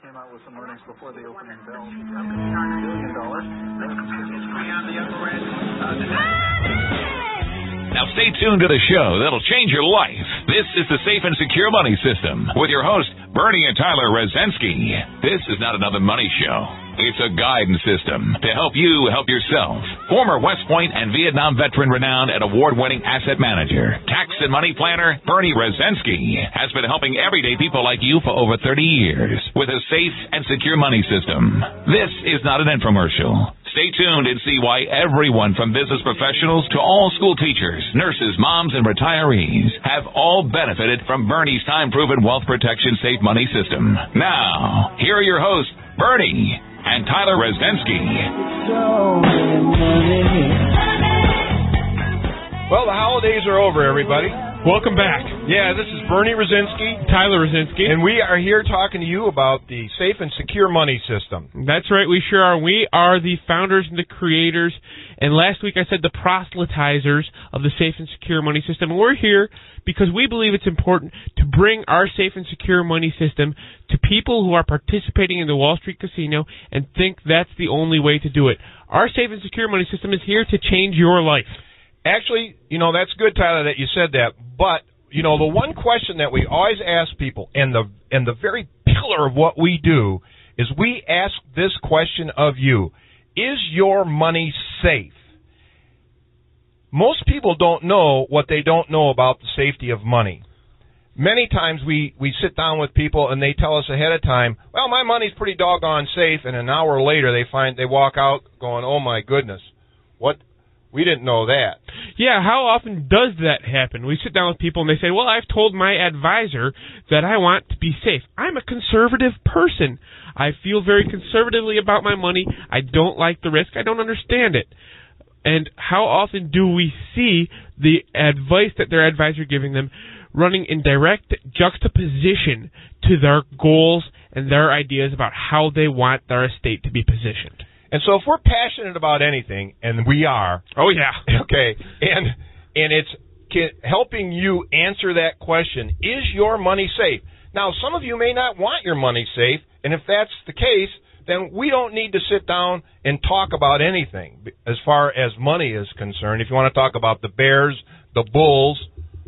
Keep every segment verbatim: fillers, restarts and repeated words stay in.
came out with some earnings before the opening bell. Billion dollars. Now stay tuned to the show that'll change your life. This is the Safe and Secure Money System with your host, Bernie and Tyler Rozensky. This is not another money show. It's a guidance system to help you help yourself. Former West Point and Vietnam veteran renowned and award-winning asset manager, tax and money planner, Bernie Rozensky, has been helping everyday people like you for over thirty years with a safe and secure money system. This is not an infomercial. Stay tuned and see why everyone from business professionals to all school teachers, nurses, moms, and retirees have all benefited from Bernie's time-proven wealth protection safe money system. Now, here are your hosts, Bernie and Tyler Rozensky. Well, the holidays are over, everybody. Welcome back. Yeah, this is Bernie Rozensky. Tyler Rozensky. And we are here talking to you about the safe and secure money system. That's right, we sure are. We are the founders and the creators, and last week I said the proselytizers of the safe and secure money system. And we're here because we believe it's important to bring our safe and secure money system to people who are participating in the Wall Street casino and think that's the only way to do it. Our safe and secure money system is here to change your life. Actually, you know, that's good, Tyler, that you said that. But, you know, the one question that we always ask people, and the and the very pillar of what we do, is we ask this question of you. Is your money safe? Most people don't know what they don't know about the safety of money. Many times we, we sit down with people and they tell us ahead of time, well, my money's pretty doggone safe, and an hour later they find they walk out going, oh, my goodness, what? We didn't know that. Yeah, how often does that happen? We sit down with people and they say, well, I've told my advisor that I want to be safe. I'm a conservative person. I feel very conservatively about my money. I don't like the risk. I don't understand it. And how often do we see the advice that their advisor is giving them running in direct juxtaposition to their goals and their ideas about how they want their estate to be positioned? And so if we're passionate about anything, and we are, oh yeah, okay, and and it's helping you answer that question, is your money safe? Now, some of you may not want your money safe, and if that's the case, then we don't need to sit down and talk about anything as far as money is concerned. If you want to talk about the Bears, the Bulls,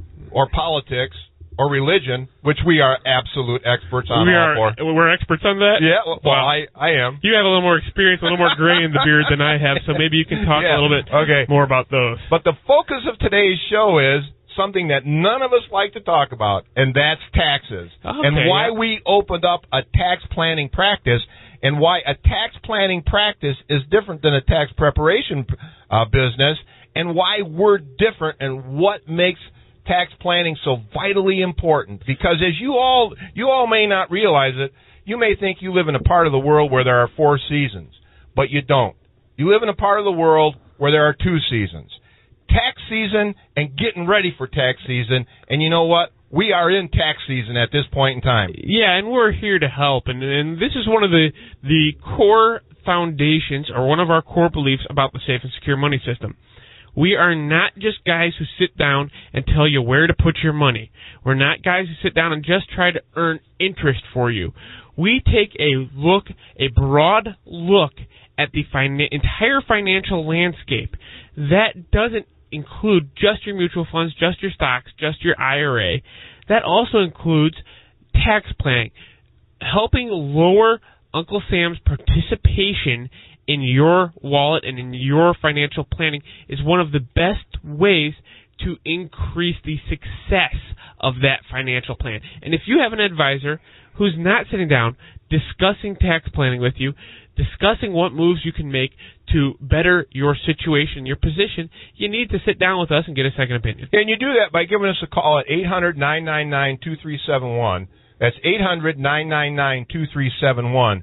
or politics, or religion, which we are absolute experts on. We all are. For. We're experts on that? Yeah, well, wow. I, I am. You have a little more experience, a little more gray in the beard than I have, so maybe you can talk yeah. a little bit okay. more about those. But the focus of today's show is something that none of us like to talk about, and that's taxes. Okay, and why yeah. we opened up a tax planning practice, and why a tax planning practice is different than a tax preparation uh, business, and why we're different, and what makes tax planning so vitally important. Because as you all you all may not realize it, you may think you live in a part of the world where there are four seasons, but you don't. You live in a part of the world where there are two seasons. Tax season and getting ready for tax season, and you know what? We are in tax season at this point in time. Yeah, and we're here to help, and, and this is one of the, the core foundations, or one of our core beliefs about the safe and secure money system. We are not just guys who sit down and tell you where to put your money. We're not guys who sit down and just try to earn interest for you. We take a look, a broad look at the fin- entire financial landscape. That doesn't include just your mutual funds, just your stocks, just your I R A. That also includes tax planning, helping lower Uncle Sam's participation in your wallet and in your financial planning is one of the best ways to increase the success of that financial plan. And if you have an advisor who's not sitting down discussing tax planning with you, discussing what moves you can make to better your situation, your position, you need to sit down with us and get a second opinion. And you do that by giving us a call at eight hundred, nine nine nine, two three seven one. That's eight hundred, nine nine nine, two three seven one.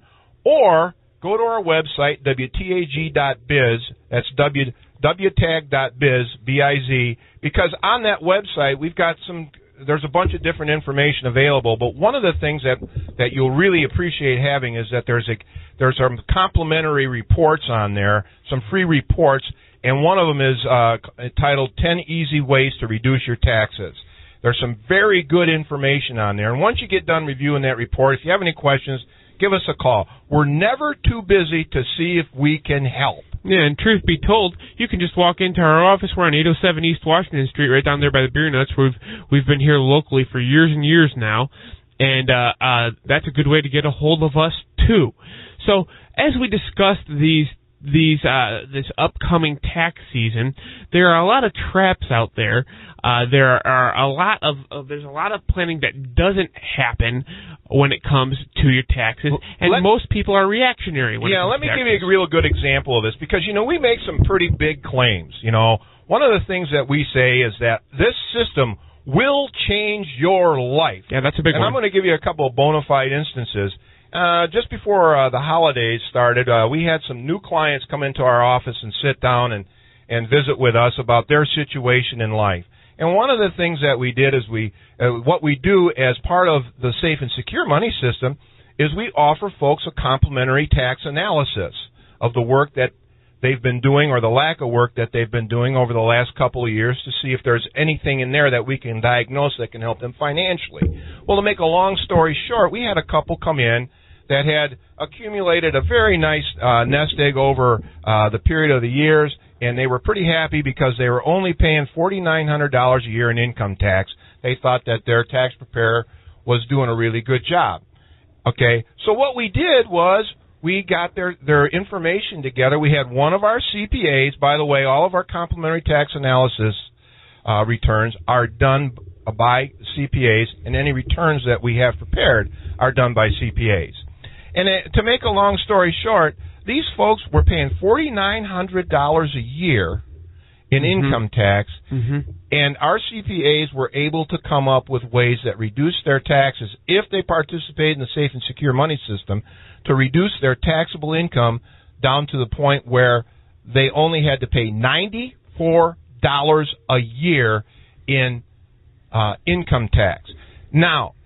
Or go to our website, W T A G dot biz. That's W W tag dot biz, B I Z, because on that website we've got some, there's a bunch of different information available, but one of the things that, that you'll really appreciate having is that there's a there's some complimentary reports on there, some free reports, and one of them is uh, titled ten Easy Ways to Reduce Your Taxes. There's some very good information on there, and once you get done reviewing that report, if you have any questions, give us a call. We're never too busy to see if we can help. Yeah, and truth be told, you can just walk into our office. We're on eight oh seven East Washington Street, right down there by the Beer Nuts. We've we've been here locally for years and years now, and uh, uh, that's a good way to get a hold of us too. So as we discussed these these uh, this upcoming tax season, there are a lot of traps out there. Uh, there are a lot of uh, there's a lot of planning that doesn't happen when it comes to your taxes, and let, most people are reactionary. When yeah, it comes let to me taxes. give you a real good example of this, because you know we make some pretty big claims. You know, one of the things that we say is that this system will change your life. Yeah, that's a big and one. I'm going to give you a couple of bona fide instances. Uh, just before uh, the holidays started, uh, we had some new clients come into our office and sit down and, and visit with us about their situation in life. And one of the things that we did is we, uh, what we do as part of the Safe and Secure Money System is we offer folks a complimentary tax analysis of the work that they've been doing or the lack of work that they've been doing over the last couple of years to see if there's anything in there that we can diagnose that can help them financially. Well, to make a long story short, we had a couple come in that had accumulated a very nice uh, nest egg over uh, the period of the years, and they were pretty happy because they were only paying four thousand nine hundred dollars a year in income tax. They thought that their tax preparer was doing a really good job. Okay, so what we did was we got their, their information together. We had one of our C P As. By the way, all of our complimentary tax analysis uh, returns are done by C P As, and any returns that we have prepared are done by C P As. And it, to make a long story short, these folks were paying four thousand nine hundred dollars a year in mm-hmm. income tax, mm-hmm. and our C P As were able to come up with ways that reduce their taxes if they participate in the Safe and Secure Money System to reduce their taxable income down to the point where they only had to pay ninety-four dollars a year in uh, income tax. Now,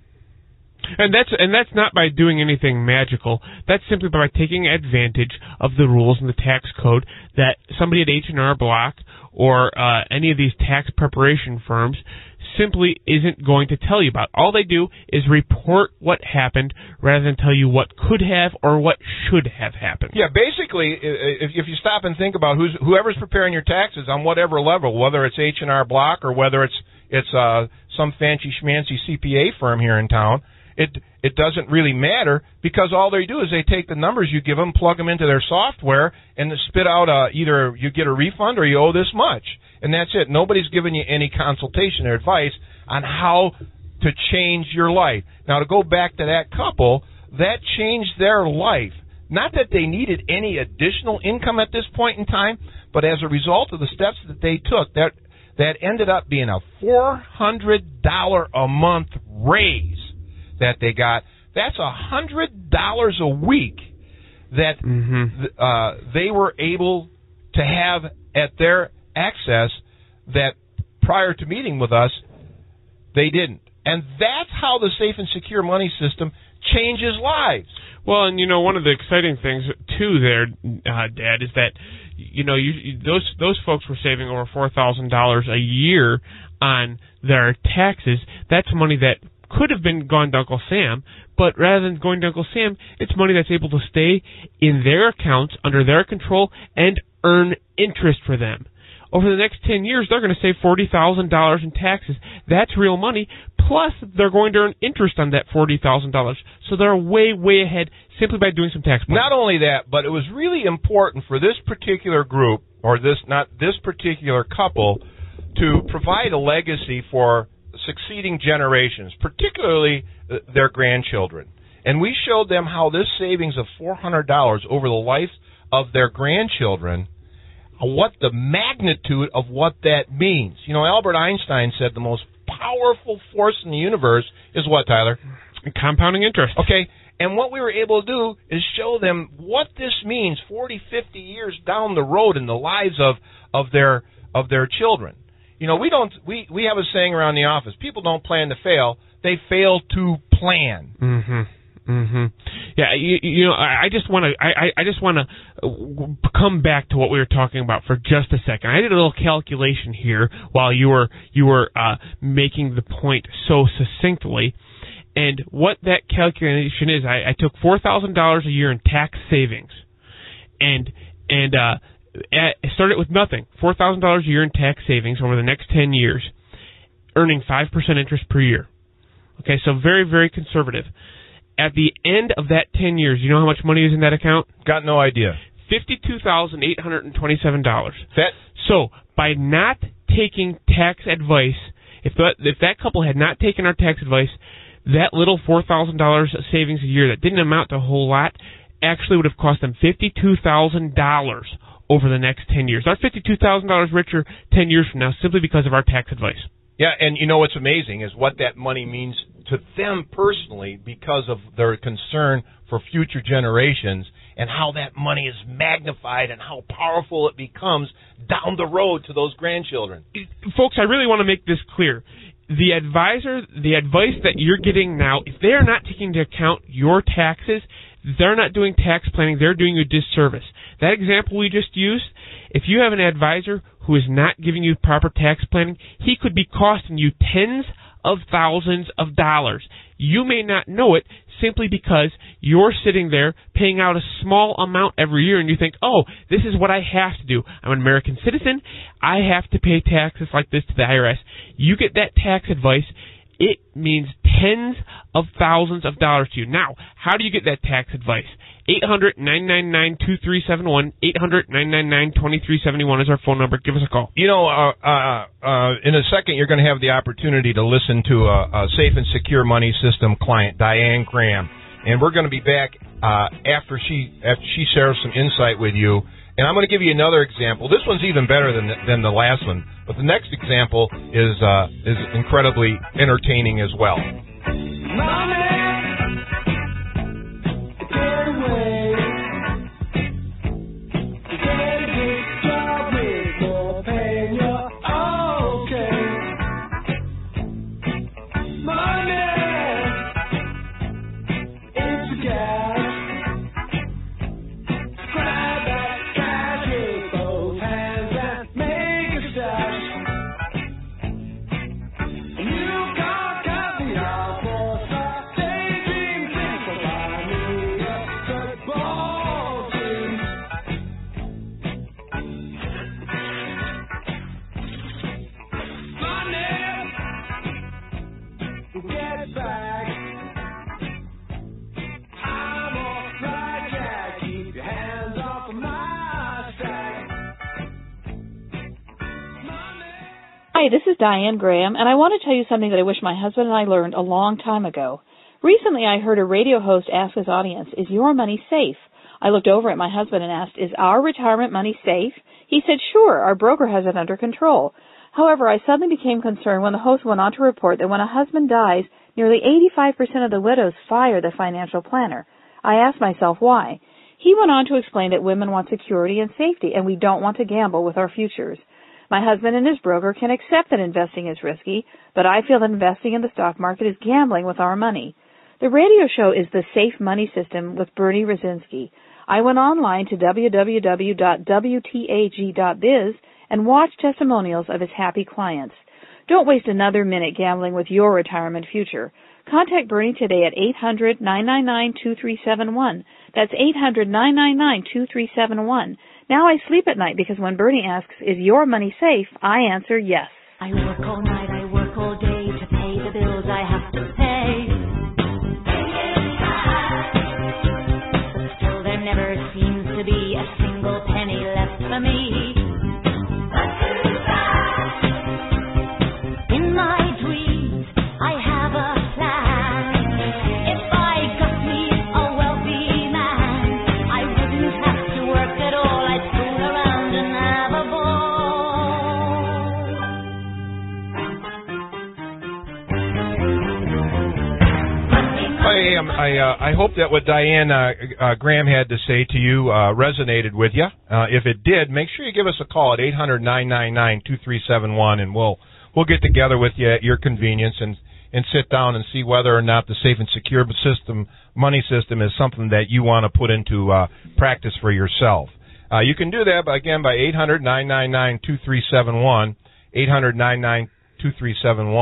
And that's and that's not by doing anything magical. That's simply by taking advantage of the rules in the tax code that somebody at H and R Block or uh, any of these tax preparation firms simply isn't going to tell you about. All they do is report what happened rather than tell you what could have or what should have happened. Yeah, basically, if, if you stop and think about who's, whoever's preparing your taxes on whatever level, whether it's H and R Block or whether it's it's uh, some fancy schmancy C P A firm here in town, It it doesn't really matter, because all they do is they take the numbers you give them, plug them into their software, and they spit out a, either you get a refund or you owe this much. And that's it. Nobody's giving you any consultation or advice on how to change your life. Now, to go back to that couple, that changed their life. Not that they needed any additional income at this point in time, but as a result of the steps that they took, that that ended up being a four hundred dollars a month raise that they got. That's a hundred dollars a week that mm-hmm. uh, they were able to have at their access that prior to meeting with us, they didn't. And that's how the Safe and Secure Money System changes lives. Well, and you know, one of the exciting things too, there, uh, Dad, is that you know, you, you, those those folks were saving over four thousand dollars a year on their taxes. That's money that could have been gone to Uncle Sam, but rather than going to Uncle Sam, it's money that's able to stay in their accounts under their control and earn interest for them. Over the next ten years, they're going to save forty thousand dollars in taxes. That's real money, plus they're going to earn interest on that forty thousand dollars. So they're way, way ahead simply by doing some tax planning. Not only that, but it was really important for this particular group, or this not this particular couple, to provide a legacy for succeeding generations, particularly their grandchildren. And we showed them how this savings of four hundred dollars over the life of their grandchildren, what the magnitude of what that means. You know, Albert Einstein said the most powerful force in the universe is what, Tyler? Compounding interest. Okay, and what we were able to do is show them what this means forty, fifty years down the road in the lives of, of their of their children. You know, we don't we, we have a saying around the office, people don't plan to fail, they fail to plan. Mm-hmm. Mm-hmm. Yeah, you, you know, I, I just want to, I, I just want to come back to what we were talking about for just a second. I did a little calculation here while you were you were uh, making the point so succinctly, And what that calculation is, I, I took four thousand dollars a year in tax savings, and and uh, I started with nothing, four thousand dollars a year in tax savings over the next ten years, earning five percent interest per year. Okay, so very, very conservative. At the end of that ten years, you know how much money is in that account? Got no idea. fifty-two thousand eight hundred twenty-seven dollars. That So by not taking tax advice, if that, if that couple had not taken our tax advice, that little four thousand dollars savings a year that didn't amount to a whole lot actually would have cost them fifty-two thousand dollars over the next ten years. They're fifty-two thousand dollars richer ten years from now simply because of our tax advice. Yeah, and you know what's amazing is what that money means to them personally because of their concern for future generations and how that money is magnified and how powerful it becomes down the road to those grandchildren. Folks, I really want to make this clear. The advisor, the advice that you're getting now, if they are not taking into account your taxes, they're not doing tax planning, they're doing you a disservice. That example we just used, if you have an advisor who is not giving you proper tax planning, he could be costing you tens of thousands of dollars. You may not know it simply because you're sitting there paying out a small amount every year and you think, oh, this is what I have to do. I'm an American citizen. I have to pay taxes like this to the I R S. You get that tax advice, it means tens of thousands of dollars to you. Now, how do you get that tax advice? eight hundred, nine nine nine, two three seven one, eight hundred, nine nine nine, two three seven one is our phone number. Give us a call. You know, uh, uh, uh, in a second, you're going to have the opportunity to listen to a, a Safe and Secure Money System client, Diane Graham, and we're going to be back uh, after she after she shares some insight with you. And I'm going to give you another example. This one's even better than the, than the last one, but the next example is uh, is incredibly entertaining as well. Mommy! Hi, this is Diane Graham, and I want to tell you something that I wish my husband and I learned a long time ago. Recently, I heard a radio host ask his audience, is your money safe? I looked over at my husband and asked, is our retirement money safe? He said, sure, our broker has it under control. However, I suddenly became concerned when the host went on to report that when a husband dies, nearly eighty-five percent of the widows fire the financial planner. I asked myself why. He went on to explain that women want security and safety, and we don't want to gamble with our futures. My husband and his broker can accept that investing is risky, but I feel that investing in the stock market is gambling with our money. The radio show is the Safe Money System with Bernie Rosinski. I went online to w w w dot w t a g dot biz and watched testimonials of his happy clients. Don't waste another minute gambling with your retirement future. Contact Bernie today at eight hundred, nine nine nine, two three seven one. That's eight hundred, nine nine nine, two three seven one. Now I sleep at night because when Bernie asks, is your money safe, I answer yes. I work all night, I work all day to pay the bills I have to pay. But still there never seems to be a single penny left for me. In my dreams, I have a plan. If I got me a wealthy man, I wouldn't have to work at all. I'd fool around and have a ball. I um, I, uh, I hope that what Diane uh, uh, Graham had to say to you uh, resonated with you. Uh, if it did, make sure you give us a call at eight hundred, nine nine nine, two three seven one, and we'll we'll get together with you at your convenience and and sit down and see whether or not the Safe and Secure system money system is something that you want to put into uh, practice for yourself. Uh, you can do that by, again by eight hundred, nine nine nine, two three seven one, eight hundred, nine nine nine, two three seven one,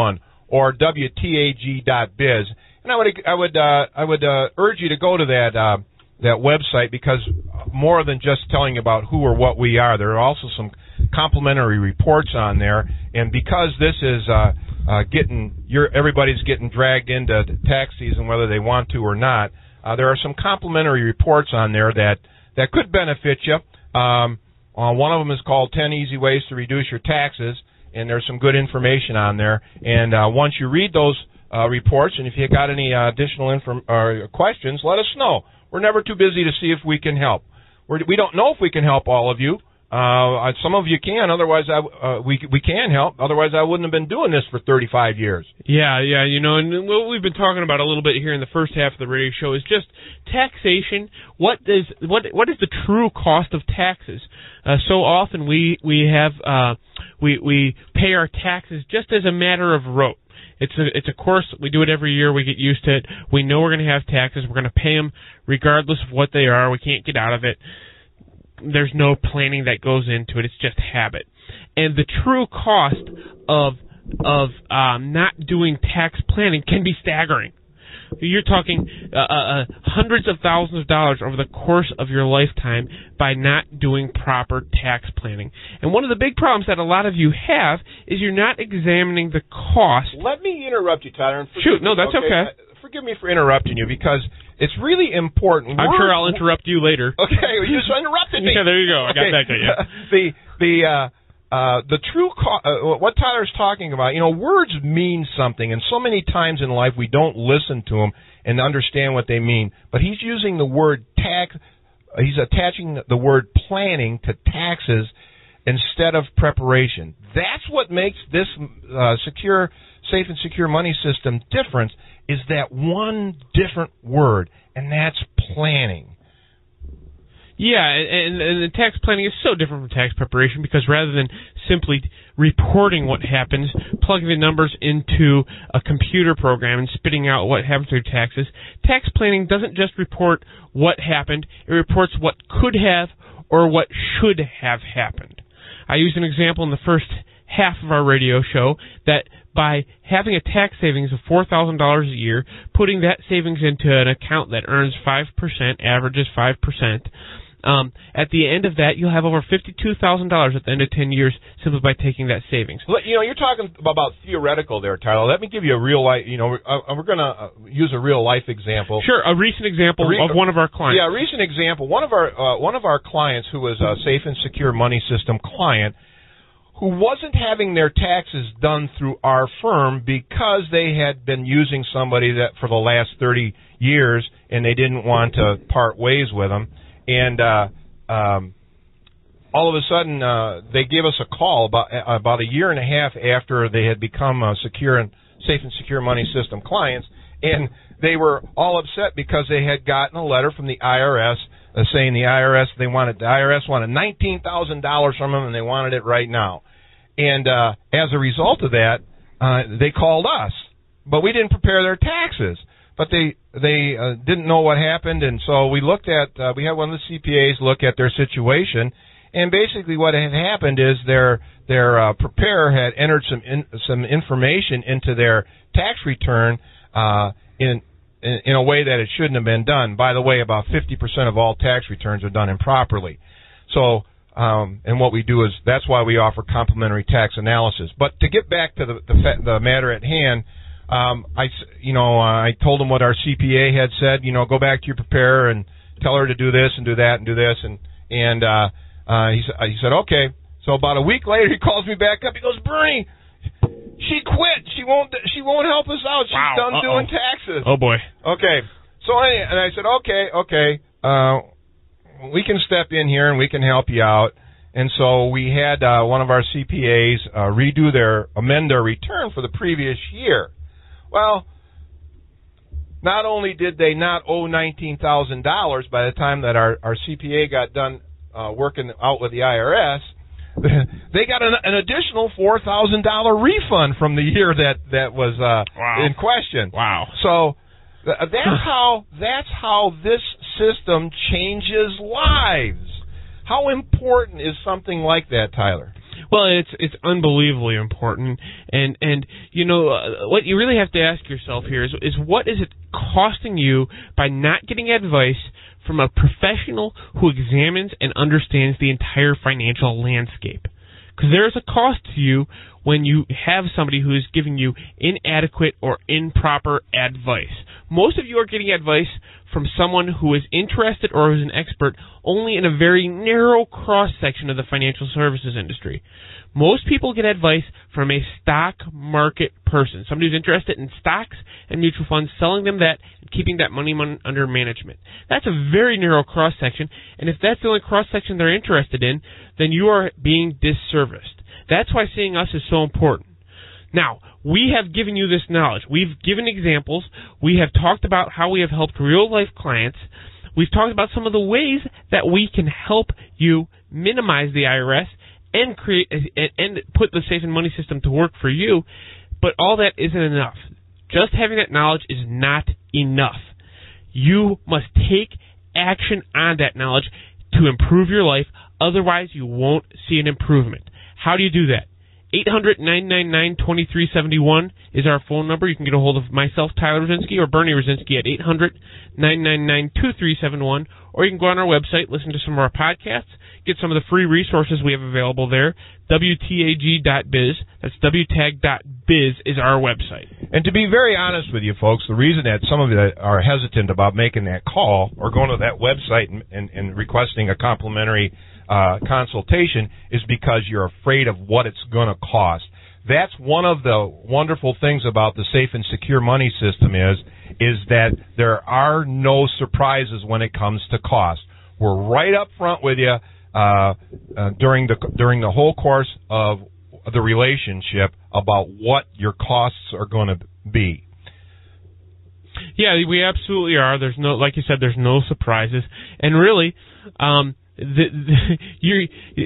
or W T A G dot biz. And I would I would uh, I would uh, urge you to go to that uh, that website, because more than just telling you about who or what we are, there are also some complimentary reports on there. And because this is uh, uh, getting you're, everybody's getting dragged into tax season whether they want to or not, uh, there are some complimentary reports on there that that could benefit you. Um, uh, one of them is called ten Easy Ways to Reduce Your Taxes, and there's some good information on there. And uh, once you read those uh, reports, and if you got any uh, additional inform- uh, questions, let us know. We're never too busy to see if we can help. We're, we don't know if we can help all of you. Uh, some of you can, otherwise I, uh, we we can help. Otherwise, I wouldn't have been doing this for thirty-five years. Yeah, yeah, you know, and what we've been talking about a little bit here in the first half of the radio show is just taxation. What is what what is the true cost of taxes? Uh, so often we we have uh, we we pay our taxes just as a matter of rote. It's a it's a course. We do it every year. We get used to it. We know we're going to have taxes. We're going to pay them regardless of what they are. We can't get out of it. There's no planning that goes into it. It's just habit. And the true cost of of um, not doing tax planning can be staggering. You're talking uh, uh, hundreds of thousands of dollars over the course of your lifetime by not doing proper tax planning. And one of the big problems that a lot of you have is you're not examining the cost. Let me interrupt you, Tyler. And Shoot, no, that's okay. okay. Uh, forgive me for interrupting you, because it's really important. I'm We're, sure I'll interrupt you later. Okay, well, you just interrupted me. Yeah, there you go. I okay. got back to you. the the uh, uh, the true co- uh, what Tyler's talking about. You know, words mean something, and so many times in life we don't listen to them and understand what they mean. But he's using the word tax. He's attaching the word planning to taxes instead of preparation. That's what makes this uh, secure, safe and secure money system different. Is that one different word, and that's planning. Yeah, and, and the tax planning is so different from tax preparation, because rather than simply reporting what happens, plugging the numbers into a computer program and spitting out what happens to your taxes, tax planning doesn't just report what happened, it reports what could have or what should have happened. I used an example in the first half of our radio show that by having a tax savings of four thousand dollars a year, putting that savings into an account that earns five percent, averages five percent, um, at the end of that, you'll have over fifty-two thousand dollars at the end of ten years simply by taking that savings. You know, you're talking about theoretical there, Tyler. Let me give you a real life, you know, uh, we're going to use a real life example. Sure, a recent example a re- of one of our clients. Yeah, a recent example. One of our, uh, one of our clients who was a Safe and Secure Money System client, who wasn't having their taxes done through our firm because they had been using somebody that for the last thirty years, and they didn't want to part ways with them. And uh, um, all of a sudden, uh, they gave us a call about about a year and a half after they had become uh, secure and safe and secure money system clients, and they were all upset because they had gotten a letter from the I R S uh, saying the I R S they wanted the I R S wanted nineteen thousand dollars from them, and they wanted it right now. And uh, as a result of that, uh, they called us, but we didn't prepare their taxes. But they they uh, didn't know what happened, and so we looked at uh, we had one of the C P As look at their situation, and basically what had happened is their their uh, preparer had entered some in, some information into their tax return uh, in, in in a way that it shouldn't have been done. By the way, about fifty percent of all tax returns are done improperly. So. Um, and what we do is that's why we offer complimentary tax analysis. But to get back to the the, the matter at hand, um, I you know uh, I told them what our C P A had said. You know, go back to your preparer and tell her to do this and do that and do this. And and uh, uh, he said he said okay. So about a week later, he calls me back up. He goes, Bernie, she quit. She won't she won't help us out. She's wow. done Uh-oh. doing taxes. Oh boy. Okay. So I, and I said okay okay. Uh, we can step in here and we can help you out. And so we had uh, one of our C P As uh, redo their, amend their return for the previous year. Well, not only did they not owe nineteen thousand dollars by the time that our, our C P A got done uh, working out with the I R S, they got an, an additional four thousand dollars refund from the year that, that was uh, wow. in question. Wow. So that's how that's how this system changes lives. How important is something like that, Tyler? Well, it's it's unbelievably important, and and you know uh, what you really have to ask yourself here is is what is it costing you by not getting advice from a professional who examines and understands the entire financial landscape? Because there is a cost to you when you have somebody who is giving you inadequate or improper advice. Most of you are getting advice from someone who is interested or who is an expert only in a very narrow cross-section of the financial services industry. Most people get advice from a stock market person, somebody who's interested in stocks and mutual funds, selling them that and keeping that money mon- under management. That's a very narrow cross-section, and if that's the only cross-section they're interested in, then you are being disserviced. That's why seeing us is so important. Now, we have given you this knowledge. We've given examples. We have talked about how we have helped real-life clients. We've talked about some of the ways that we can help you minimize the I R S and create and put the Safe and Money system to work for you. But all that isn't enough. Just having that knowledge is not enough. You must take action on that knowledge to improve your life. Otherwise, you won't see an improvement. How do you do that? eight hundred, nine nine nine, two three seven one is our phone number. You can get a hold of myself, Tyler Rosinski, or Bernie Rosinski at eight hundred, nine nine nine, two three seven one, or you can go on our website, listen to some of our podcasts, get some of the free resources we have available there, W T A G dot biz. That's W tag dot biz is our website. And to be very honest with you folks, the reason that some of you are hesitant about making that call or going to that website and, and, and requesting a complimentary Uh, consultation is because you're afraid of what it's going to cost. That's one of the wonderful things about the Safe and Secure Money system is is that there are no surprises when it comes to cost. We're right up front with you uh, uh, during the during the whole course of the relationship about what your costs are going to be. Yeah, we absolutely are. There's no, like you said, there's no surprises, and really. Um, The, the, you're,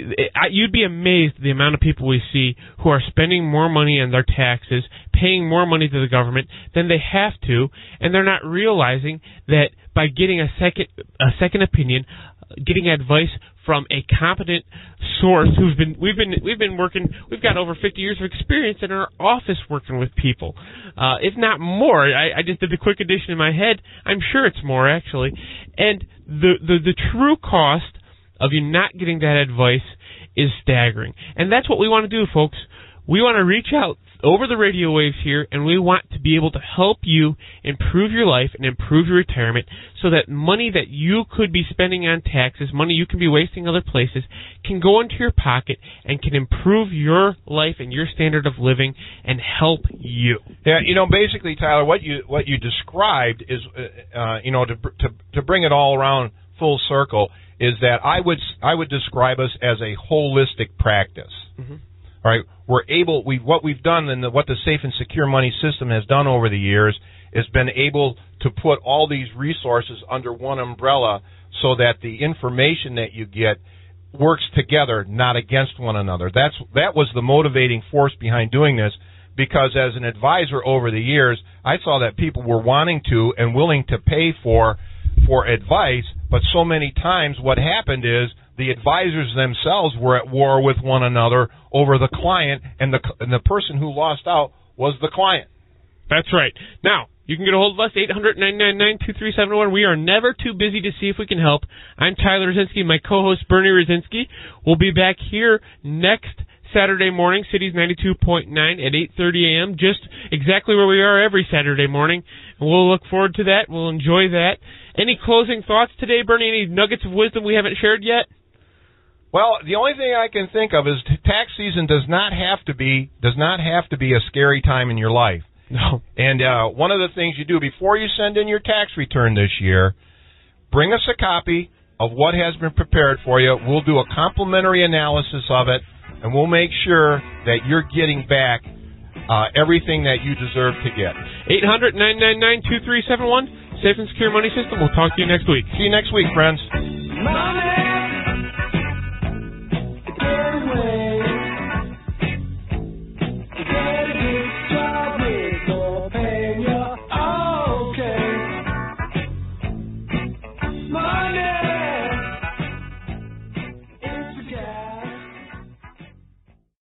you'd be amazed at the amount of people we see who are spending more money on their taxes, paying more money to the government than they have to, and they're not realizing that by getting a second a second opinion, getting advice from a competent source who's been we've been we've been working we've got over fifty years of experience in our office working with people, uh, if not more. I, I just did the quick addition in my head. I'm sure it's more actually, and the the, the true cost of you not getting that advice is staggering. And that's what we want to do, folks. We want to reach out over the radio waves here, and we want to be able to help you improve your life and improve your retirement so that money that you could be spending on taxes, money you can be wasting other places, can go into your pocket and can improve your life and your standard of living and help you. Yeah, you know, basically, Tyler, what you what you described is, uh, you know, to to to bring it all around full circle, is that I would I would describe us as a holistic practice. Mm-hmm. All right, we're able we what we've done and the, what the Safe and Secure Money system has done over the years is been able to put all these resources under one umbrella so that the information that you get works together, not against one another. That's that was the motivating force behind doing this, because as an advisor over the years, I saw that people were wanting to and willing to pay for for advice, but so many times what happened is the advisors themselves were at war with one another over the client, and the and the person who lost out was the client. That's right. Now, you can get a hold of us, eight hundred, nine nine nine, two three seven one. We are never too busy to see if we can help. I'm Tyler Rosinski, my co-host Bernie Rosinski. We'll be back here next Saturday morning, Cities ninety-two point nine at eight thirty a.m., just exactly where we are every Saturday morning. And we'll look forward to that. We'll enjoy that. Any closing thoughts today, Bernie? Any nuggets of wisdom we haven't shared yet? Well, the only thing I can think of is tax season does not have to be does not have to be a scary time in your life. No. And uh, one of the things you do before you send in your tax return this year, bring us a copy of what has been prepared for you. We'll do a complimentary analysis of it, and we'll make sure that you're getting back uh, everything that you deserve to get. eight hundred, nine nine nine, two three seven one, Safe and Secure Money System. We'll talk to you next week. See you next week, friends. Money.